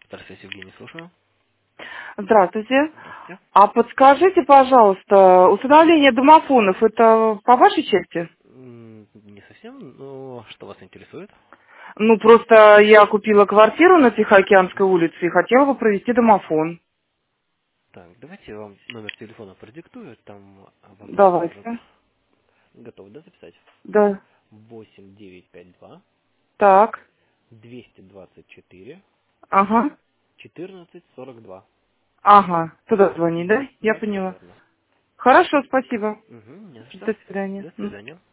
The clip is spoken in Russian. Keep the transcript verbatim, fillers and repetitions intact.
Здравствуйте, Евгений, слушаю. Здравствуйте. Здравствуйте. А подскажите, пожалуйста, установление домофонов, это по вашей части? М, Не совсем, но что вас интересует? Ну, просто я купила квартиру на Тихоокеанской Мгм. улице и хотела бы провести домофон. Так, давайте я вам номер телефона продиктую, там вам подскажут. Давайте. Готовы, да, записать? Да. восемь девять пять два Так. двести двадцать четыре Ага. четырнадцать сорок два. Ага. Туда звонить, Угу. да? Я Да, все поняла. верно. Хорошо, спасибо. Угу, не за что. До свидания. До М. свидания.